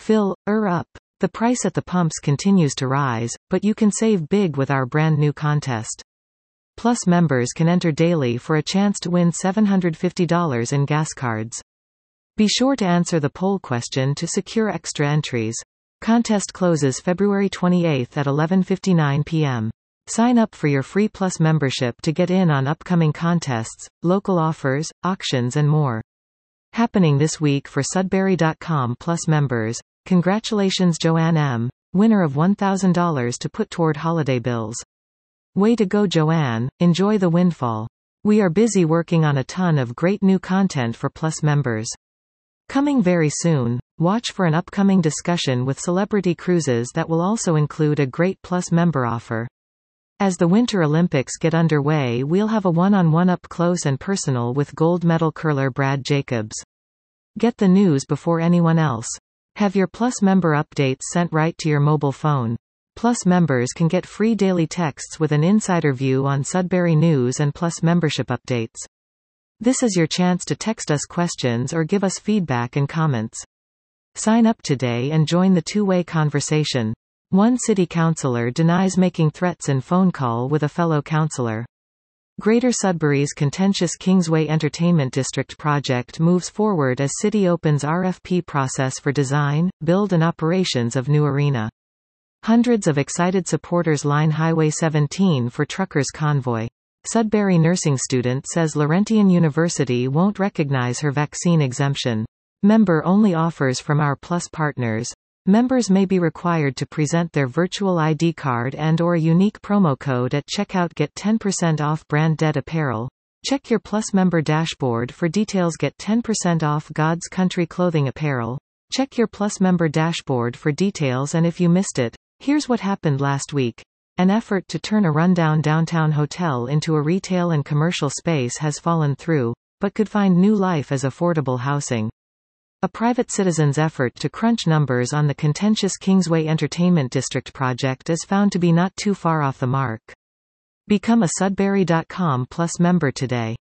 Up. The price at the pumps continues to rise, but you can save big with our brand new contest. Plus members can enter daily for a chance to win $750 in gas cards. Be sure to answer the poll question to secure extra entries. Contest closes February 28 at 11:59 p.m. Sign up for your free Plus membership to get in on upcoming contests, local offers, auctions and more. Happening this week for Sudbury.com Plus members. Congratulations Joanne M., winner of $1,000 to put toward holiday bills. Way to go Joanne, enjoy the windfall. We are busy working on a ton of great new content for Plus members. Coming very soon, watch for an upcoming discussion with Celebrity Cruises that will also include a great Plus member offer. As the Winter Olympics get underway, we'll have a one-on-one up close and personal with gold medal curler Brad Jacobs. Get the news before anyone else. Have your Plus member updates sent right to your mobile phone. Plus members can get free daily texts with an insider view on Sudbury News and Plus membership updates. This is your chance to text us questions or give us feedback and comments. Sign up today and join the two-way conversation. One city councillor denies making threats in phone call with a fellow councillor. Greater Sudbury's contentious Kingsway Entertainment District project moves forward as city opens RFP process for design, build and operations of new arena. Hundreds of excited supporters line Highway 17 for truckers' convoy. Sudbury nursing student says Laurentian University won't recognize her vaccine exemption. Member-only offers from our Plus partners. Members may be required to present their virtual ID card and/or a unique promo code at checkout. Get 10% off brand dead apparel. Check your Plus member dashboard for details. Get 10% off God's Country clothing apparel. Check your Plus member dashboard for details. And if you missed it, here's what happened last week. An effort to turn a rundown downtown hotel into a retail and commercial space has fallen through, but could find new life as affordable housing. A private citizen's effort to crunch numbers on the contentious Kingsway Entertainment District project is found to be not too far off the mark. Become a Sudbury.com Plus member today.